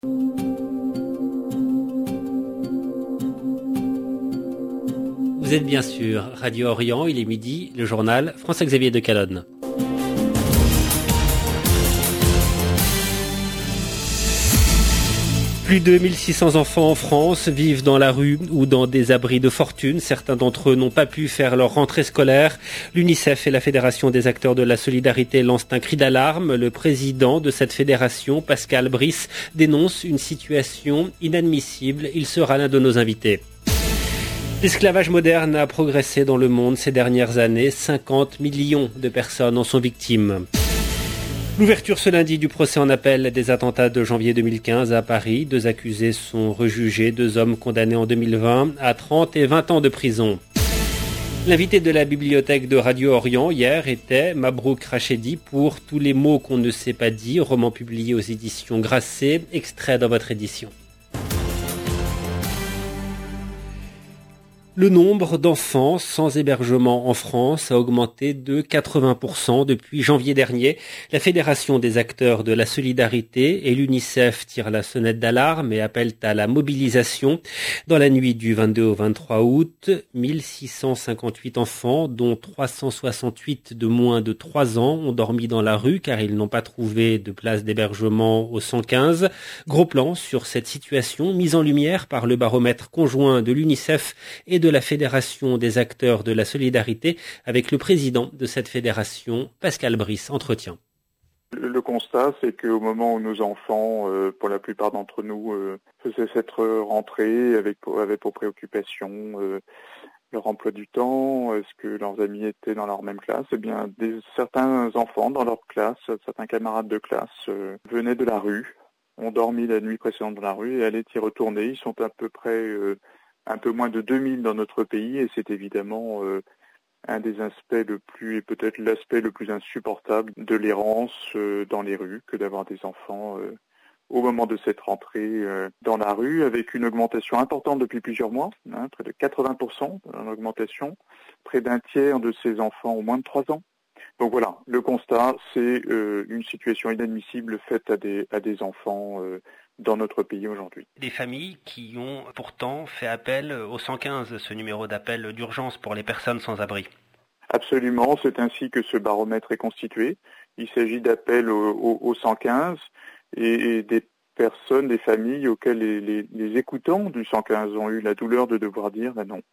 Vous êtes bien sûr Radio Orient, il est midi, le journal François-Xavier de Calonne. Plus de 1600 enfants en France vivent dans la rue ou dans des abris de fortune. Certains d'entre eux n'ont pas pu faire leur rentrée scolaire. L'UNICEF et la Fédération des acteurs de la solidarité lancent un cri d'alarme. Le président de cette fédération, Pascal Brice, dénonce une situation inadmissible. Il sera l'un de nos invités. L'esclavage moderne a progressé dans le monde ces dernières années. 50 millions de personnes en sont victimes. L'ouverture ce lundi du procès en appel des attentats de janvier 2015 à Paris. 2 accusés sont rejugés, 2 hommes condamnés en 2020 à 30 et 20 ans de prison. L'invité de la bibliothèque de Radio Orient hier était Mabrouk Rachedi pour Tous les mots qu'on ne s'est pas dit, roman publié aux éditions Grasset, extrait dans votre édition. Le nombre d'enfants sans hébergement en France a augmenté de 80% depuis janvier dernier. La Fédération des acteurs de la solidarité et l'UNICEF tirent la sonnette d'alarme et appellent à la mobilisation. Dans la nuit du 22 au 23 août, 1658 enfants, dont 368 de moins de 3 ans, ont dormi dans la rue car ils n'ont pas trouvé de place d'hébergement au 115. Gros plan sur cette situation mise en lumière par le baromètre conjoint de l'UNICEF et de la Fédération des acteurs de la solidarité avec le président de cette fédération, Pascal Brice. Entretien. Le constat, c'est qu'au moment où nos enfants, pour la plupart d'entre nous, faisaient cette rentrée avec pour préoccupation leur emploi du temps, est-ce que leurs amis étaient dans leur même classe, eh bien certains enfants dans leur classe, certains camarades de classe venaient de la rue, ont dormi la nuit précédente dans la rue et allaient y retourner. Ils sont à peu près un peu moins de 2000 dans notre pays et c'est évidemment un des aspects et peut-être l'aspect le plus insupportable de l'errance dans les rues que d'avoir des enfants au moment de cette rentrée dans la rue avec une augmentation importante depuis plusieurs mois, près de 80% d'augmentation, près d'un tiers de ces enfants ont moins de 3 ans. Donc voilà, le constat, c'est une situation inadmissible faite à des enfants dans notre pays aujourd'hui. Des familles qui ont pourtant fait appel au 115, ce numéro d'appel d'urgence pour les personnes sans abri. Absolument, c'est ainsi que ce baromètre est constitué. Il s'agit d'appels au 115 et des personnes, des familles auxquelles les écoutants du 115 ont eu la douleur de devoir dire non.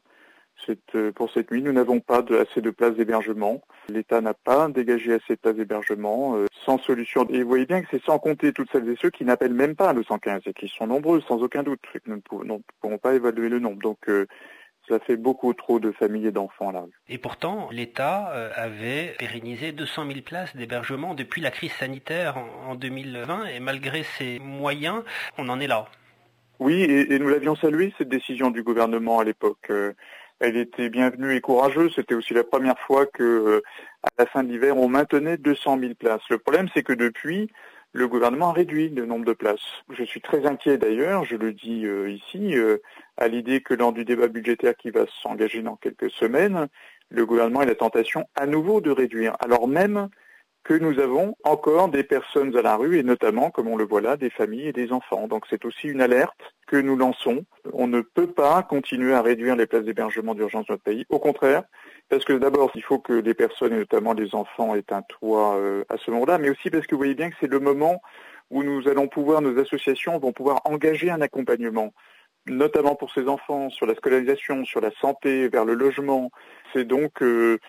Pour cette nuit, nous n'avons pas assez de places d'hébergement. L'État n'a pas dégagé assez de places d'hébergement, sans solution. Et vous voyez bien que c'est sans compter toutes celles et ceux qui n'appellent même pas le 115 et qui sont nombreux, sans aucun doute. Nous ne pourrons pas évaluer le nombre. Donc, ça fait beaucoup trop de familles et d'enfants là. Et pourtant, l'État avait pérennisé 200 000 places d'hébergement depuis la crise sanitaire en 2020. Et malgré ces moyens, on en est là. Oui, et nous l'avions salué, cette décision du gouvernement à l'époque. Elle était bienvenue et courageuse. C'était aussi la première fois que, à la fin de l'hiver, on maintenait 200 000 places. Le problème, c'est que depuis, le gouvernement a réduit le nombre de places. Je suis très inquiet d'ailleurs, je le dis ici, à l'idée que lors du débat budgétaire qui va s'engager dans quelques semaines, le gouvernement ait la tentation à nouveau de réduire, alors même que nous avons encore des personnes à la rue et notamment, comme on le voit là, des familles et des enfants. Donc c'est aussi une alerte que nous lançons. On ne peut pas continuer à réduire les places d'hébergement d'urgence de notre pays. Au contraire, parce que d'abord, il faut que les personnes et notamment les enfants aient un toit à ce moment-là, mais aussi parce que vous voyez bien que c'est le moment où nos associations vont pouvoir engager un accompagnement, notamment pour ces enfants, sur la scolarisation, sur la santé, vers le logement. C'est donc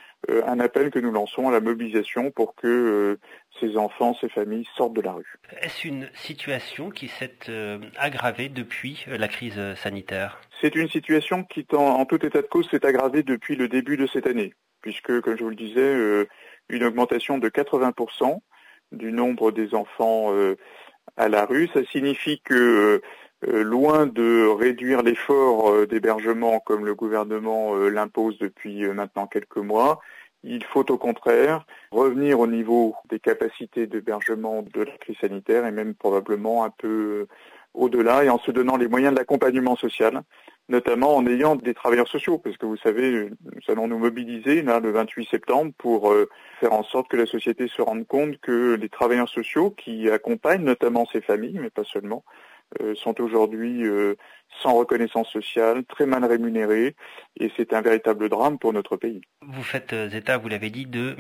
un appel que nous lançons à la mobilisation pour que ces enfants, ces familles sortent de la rue. Est-ce une situation qui s'est aggravée depuis la crise sanitaire ? C'est une situation qui, en tout état de cause, s'est aggravée depuis le début de cette année, puisque, comme je vous le disais, une augmentation de 80% du nombre des enfants à la rue. Ça signifie que loin de réduire l'effort d'hébergement comme le gouvernement l'impose depuis maintenant quelques mois, il faut au contraire revenir au niveau des capacités d'hébergement de la crise sanitaire et même probablement un peu au-delà et en se donnant les moyens de l'accompagnement social, notamment en ayant des travailleurs sociaux, parce que vous savez, nous allons nous mobiliser là, le 28 septembre pour faire en sorte que la société se rende compte que les travailleurs sociaux qui accompagnent notamment ces familles, mais pas seulement, sont aujourd'hui sans reconnaissance sociale, très mal rémunérés, et c'est un véritable drame pour notre pays. Vous faites état, vous l'avez dit, de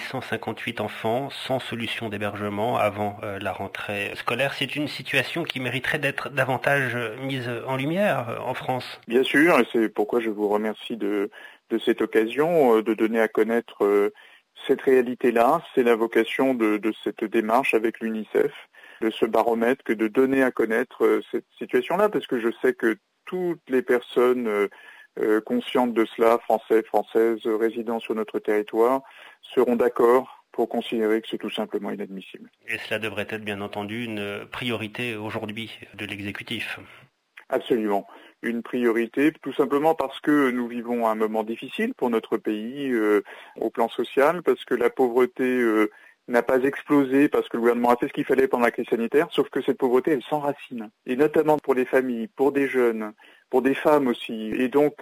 1658 enfants sans solution d'hébergement avant la rentrée scolaire. C'est une situation qui mériterait d'être davantage mise en lumière en France. Bien sûr, et c'est pourquoi je vous remercie de cette occasion de donner à connaître cette réalité-là. C'est la vocation de cette démarche avec l'UNICEF, de ce baromètre, que de donner à connaître cette situation-là, parce que je sais que toutes les personnes conscientes de cela, Français, Françaises, résidant sur notre territoire, seront d'accord pour considérer que c'est tout simplement inadmissible. Et cela devrait être bien entendu une priorité aujourd'hui de l'exécutif. Absolument. Une priorité, tout simplement parce que nous vivons un moment difficile pour notre pays au plan social, parce que la pauvreté n'a pas explosé, parce que le gouvernement a fait ce qu'il fallait pendant la crise sanitaire, sauf que cette pauvreté, elle s'enracine. Et notamment pour les familles, pour des jeunes, pour des femmes aussi. Et donc,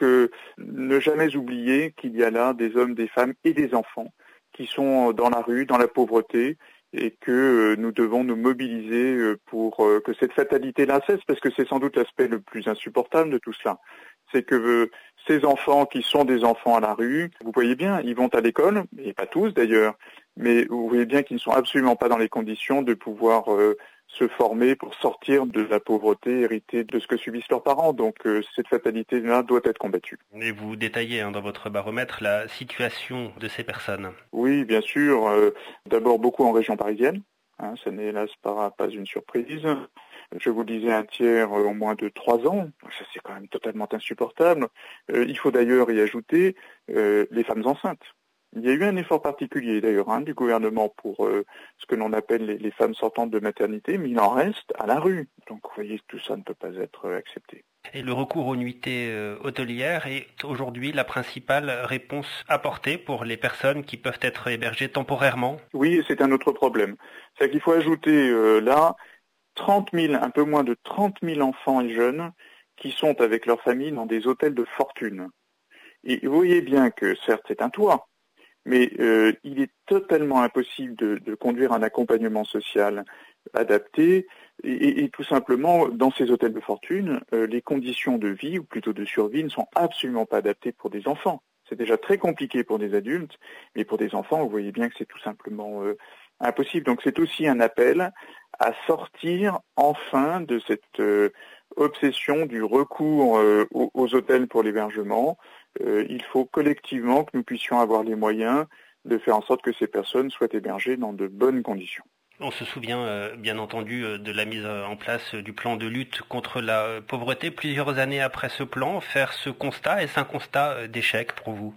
ne jamais oublier qu'il y a là des hommes, des femmes et des enfants qui sont dans la rue, dans la pauvreté, et que nous devons nous mobiliser pour que cette fatalité-là cesse, parce que c'est sans doute l'aspect le plus insupportable de tout cela. C'est que ces enfants qui sont des enfants à la rue, vous voyez bien, ils vont à l'école, et pas tous d'ailleurs, mais vous voyez bien qu'ils ne sont absolument pas dans les conditions de pouvoir se former pour sortir de la pauvreté héritée de ce que subissent leurs parents. Donc cette fatalité-là doit être combattue. Et vous détaillez dans votre baromètre la situation de ces personnes. Oui, bien sûr. D'abord beaucoup en région parisienne. Ça n'est hélas pas une surprise. Je vous disais un tiers en moins de 3 ans. Ça c'est quand même totalement insupportable. Il faut d'ailleurs y ajouter les femmes enceintes. Il y a eu un effort particulier d'ailleurs du gouvernement pour ce que l'on appelle les femmes sortantes de maternité, mais il en reste à la rue. Donc vous voyez, tout ça ne peut pas être accepté. Et le recours aux nuitées hôtelières est aujourd'hui la principale réponse apportée pour les personnes qui peuvent être hébergées temporairement? Oui, c'est un autre problème. C'est qu'il faut ajouter là 30 000, un peu moins de 30 000 enfants et jeunes qui sont avec leur famille dans des hôtels de fortune. Et vous voyez bien que certes c'est un toit, mais il est totalement impossible de conduire un accompagnement social adapté et tout simplement dans ces hôtels de fortune, les conditions de vie ou plutôt de survie ne sont absolument pas adaptées pour des enfants. C'est déjà très compliqué pour des adultes, mais pour des enfants, vous voyez bien que c'est tout simplement impossible. Donc c'est aussi un appel à sortir enfin de cette obsession du recours aux hôtels pour l'hébergement. Il faut collectivement que nous puissions avoir les moyens de faire en sorte que ces personnes soient hébergées dans de bonnes conditions. On se souvient bien entendu de la mise en place du plan de lutte contre la pauvreté. Plusieurs années après ce plan, faire ce constat, est-ce un constat d'échec pour vous?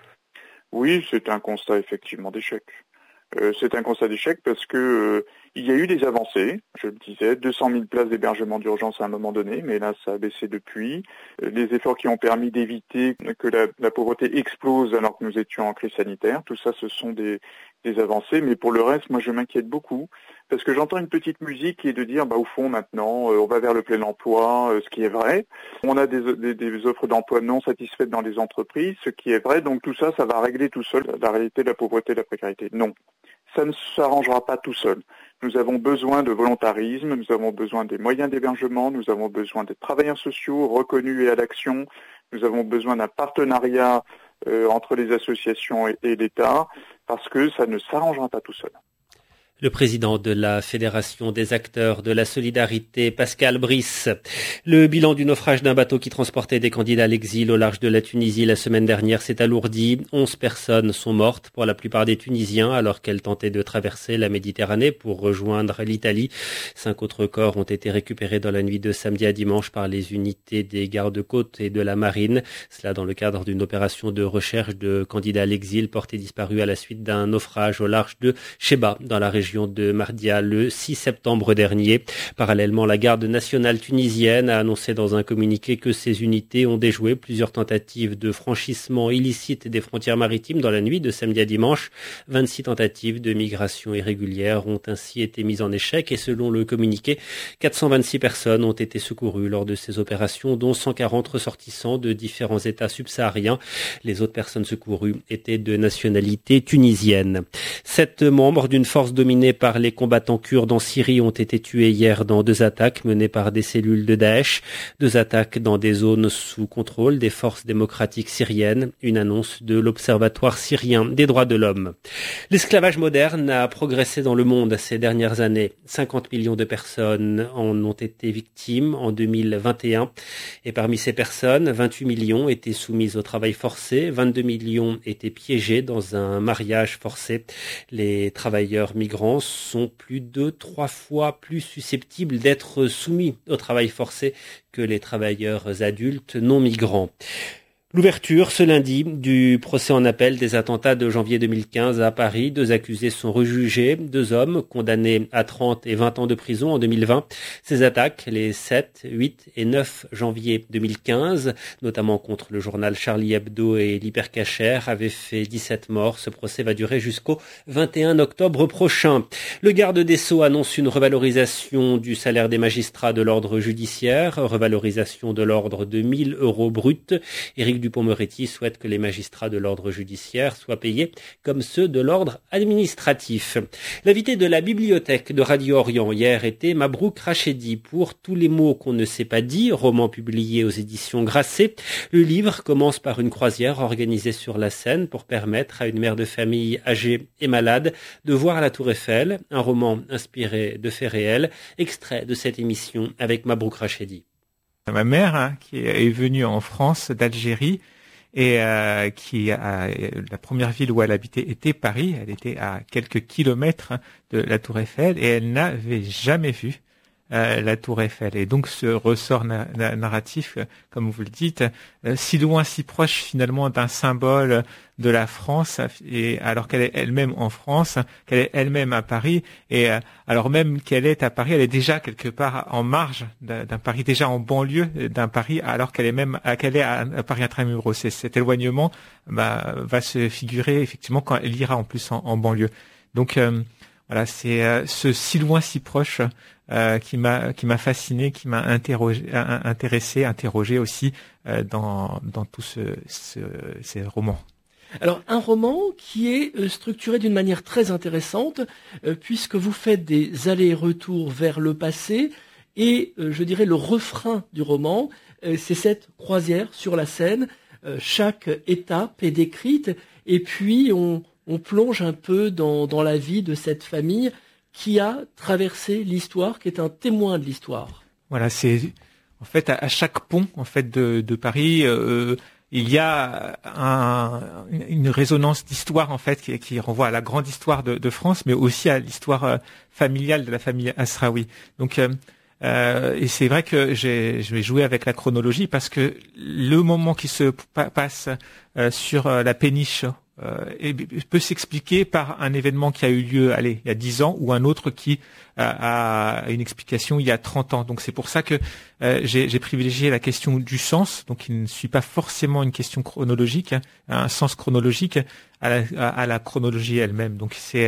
Oui, c'est un constat effectivement d'échec. C'est un constat d'échec parce que il y a eu des avancées, je le disais, 200 000 places d'hébergement d'urgence à un moment donné, mais là ça a baissé depuis. Les efforts qui ont permis d'éviter que la pauvreté explose alors que nous étions en crise sanitaire, tout ça ce sont des avancées, mais pour le reste, moi je m'inquiète beaucoup, parce que j'entends une petite musique qui est de dire, au fond maintenant, on va vers le plein emploi, ce qui est vrai. On a des offres d'emploi non satisfaites dans les entreprises, ce qui est vrai, donc tout ça, ça va régler tout seul la réalité de la pauvreté et de la précarité. Non, ça ne s'arrangera pas tout seul. Nous avons besoin de volontarisme, nous avons besoin des moyens d'hébergement, nous avons besoin des travailleurs sociaux reconnus et à l'action, nous avons besoin d'un partenariat entre les associations et l'État, parce que ça ne s'arrangera pas tout seul. Le président de la Fédération des acteurs de la solidarité, Pascal Brice. Le bilan du naufrage d'un bateau qui transportait des candidats à l'exil au large de la Tunisie la semaine dernière s'est alourdi. 11 personnes sont mortes, pour la plupart des Tunisiens, alors qu'elles tentaient de traverser la Méditerranée pour rejoindre l'Italie. 5 autres corps ont été récupérés dans la nuit de samedi à dimanche par les unités des gardes-côtes et de la marine. Cela dans le cadre d'une opération de recherche de candidats à l'exil portés disparus à la suite d'un naufrage au large de Cheba, dans la région de Mardia le 6 septembre dernier. Parallèlement, la garde nationale tunisienne a annoncé dans un communiqué que ses unités ont déjoué plusieurs tentatives de franchissement illicite des frontières maritimes dans la nuit de samedi à dimanche. 26 tentatives de migration irrégulière ont ainsi été mises en échec et selon le communiqué, 426 personnes ont été secourues lors de ces opérations, dont 140 ressortissants de différents États subsahariens. Les autres personnes secourues étaient de nationalité tunisienne. 7 membres d'une force dominante dominée par les combattants kurdes en Syrie ont été tués hier dans 2 attaques menées par des cellules de Daesh. 2 attaques dans des zones sous contrôle des forces démocratiques syriennes. Une annonce de l'Observatoire syrien des droits de l'homme. L'esclavage moderne a progressé dans le monde ces dernières années. 50 millions de personnes en ont été victimes en 2021. Et parmi ces personnes, 28 millions étaient soumises au travail forcé, 22 millions étaient piégés dans un mariage forcé. Les travailleurs migrants sont plus de 3 fois plus susceptibles d'être soumis au travail forcé que les travailleurs adultes non migrants. L'ouverture ce lundi du procès en appel des attentats de janvier 2015 à Paris. 2 accusés sont rejugés, 2 hommes condamnés à 30 et 20 ans de prison en 2020. Ces attaques, les 7, 8 et 9 janvier 2015, notamment contre le journal Charlie Hebdo et l'Hypercacher, avaient fait 17 morts. Ce procès va durer jusqu'au 21 octobre prochain. Le garde des Sceaux annonce une revalorisation du salaire des magistrats de l'ordre judiciaire, revalorisation de l'ordre de 1 000 € bruts. Éric Dupond-Moretti souhaite que les magistrats de l'ordre judiciaire soient payés comme ceux de l'ordre administratif. L'invité de la bibliothèque de Radio Orient hier était Mabrouk Rachedi pour Tous les mots qu'on ne s'est pas dit, roman publié aux éditions Grasset. Le livre commence par une croisière organisée sur la Seine pour permettre à une mère de famille âgée et malade de voir la Tour Eiffel, un roman inspiré de faits réels, extrait de cette émission avec Mabrouk Rachedi. Ma mère, qui est venue en France d'Algérie et la première ville où elle habitait était Paris. Elle était à quelques kilomètres de la Tour Eiffel et elle n'avait jamais vu la Tour Eiffel. Et donc ce ressort narratif, comme vous le dites, si loin, si proche finalement d'un symbole de la France, et alors qu'elle est elle-même en France, qu'elle est elle-même à Paris, et alors même qu'elle est à Paris, elle est déjà quelque part en marge d'un Paris, déjà en banlieue d'un Paris, alors qu'elle est à Paris intramuros. Et cet éloignement va se figurer effectivement quand elle ira en plus en banlieue. Donc voilà, c'est ce si loin, si proche qui m'a fasciné, qui m'a interrogé aussi dans tous ces romans. Alors, un roman qui est structuré d'une manière très intéressante, puisque vous faites des allers-retours vers le passé, et je dirais le refrain du roman, c'est cette croisière sur la Seine. Chaque étape est décrite, et puis on plonge un peu dans la vie de cette famille qui a traversé l'histoire, qui est un témoin de l'histoire. Voilà, c'est en fait à chaque pont en fait de Paris. Il y a une résonance d'histoire en fait qui renvoie à la grande histoire de France, mais aussi à l'histoire familiale de la famille Asraoui. Donc et c'est vrai que je vais jouer avec la chronologie parce que le moment qui se passe sur la péniche peut s'expliquer par un événement qui a eu lieu il y a 10 ans ou un autre qui a une explication il y a 30 ans. Donc c'est pour ça que j'ai privilégié la question du sens, donc il ne suit pas forcément une question chronologique, un sens chronologique à la chronologie elle-même. Donc c'est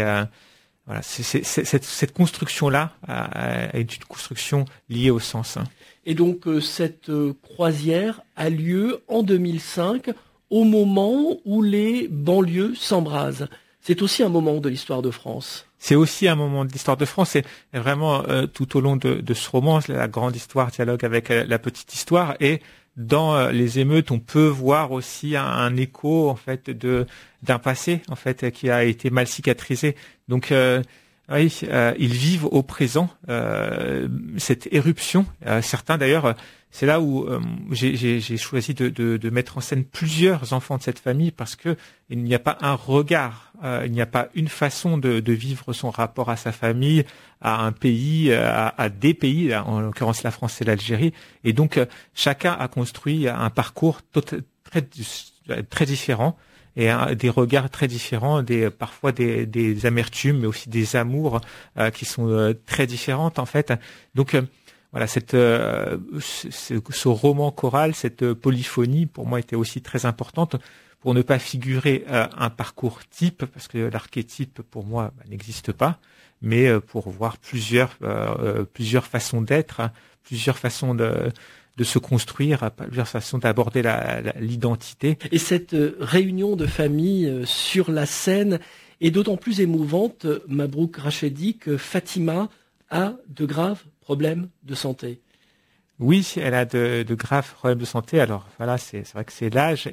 cette construction-là est une construction liée au sens. Et donc cette croisière a lieu en 2005 au moment où les banlieues s'embrasent. C'est aussi un moment de l'histoire de France. C'est aussi un moment de l'histoire de France. C'est vraiment tout au long de ce roman, la grande histoire dialogue avec la petite histoire. Et dans les émeutes, on peut voir aussi un écho en fait d'un passé en fait qui a été mal cicatrisé. Donc oui, ils vivent au présent cette éruption. Certains d'ailleurs. C'est là où j'ai choisi de mettre en scène plusieurs enfants de cette famille parce que il n'y a pas un regard, il n'y a pas une façon de vivre son rapport à sa famille, à un pays, à des pays, en l'occurrence la France et l'Algérie. Et donc chacun a construit un parcours très différent et des regards très différents, parfois des amertumes, mais aussi des amours qui sont très différentes en fait. Donc voilà, ce roman choral, cette polyphonie, pour moi, était aussi très importante pour ne pas figurer un parcours type, parce que l'archétype, pour moi, n'existe pas, mais pour voir plusieurs façons d'être, plusieurs façons de se construire, plusieurs façons d'aborder l'identité. Et cette réunion de famille sur la Seine et d'autant plus émouvante, Mabrouk Rachedi, que Fatima a de graves problèmes de santé. Oui, elle a de graves problèmes de santé. Alors voilà, c'est vrai que c'est l'âge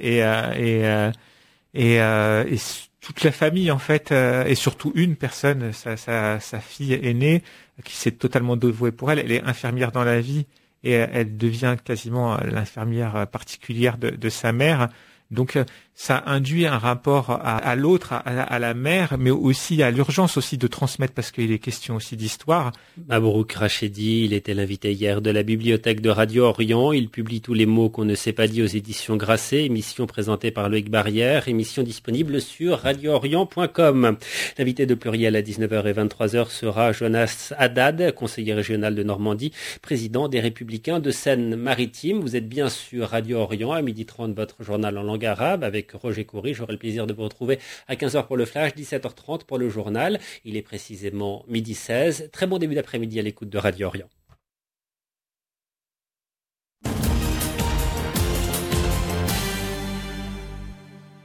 et toute la famille en fait, et surtout une personne, sa fille aînée, qui s'est totalement dévouée pour elle. Elle est infirmière dans la vie et elle devient quasiment l'infirmière particulière de sa mère. Donc ça induit un rapport à l'autre, à la mère, mais aussi à l'urgence aussi de transmettre, parce qu'il est question aussi d'histoire. Mabrouk Rachedi, il était l'invité hier de la bibliothèque de Radio Orient. Il publie tous les mots qu'on ne s'est pas dit aux éditions Grasset, émission présentée par Loïc Barrière, émission disponible sur radioorient.com. L'invité de Pluriel à 19h et 23h sera Jonas Haddad, conseiller régional de Normandie, président des Républicains de Seine-Maritime. Vous êtes bien sur Radio Orient, à 12h30, votre journal en langue arabe avec Roger Coury. J'aurai le plaisir de vous retrouver à 15h pour le flash, 17h30 pour le journal. Il est précisément 12h16. Très bon début d'après-midi à l'écoute de Radio Orient.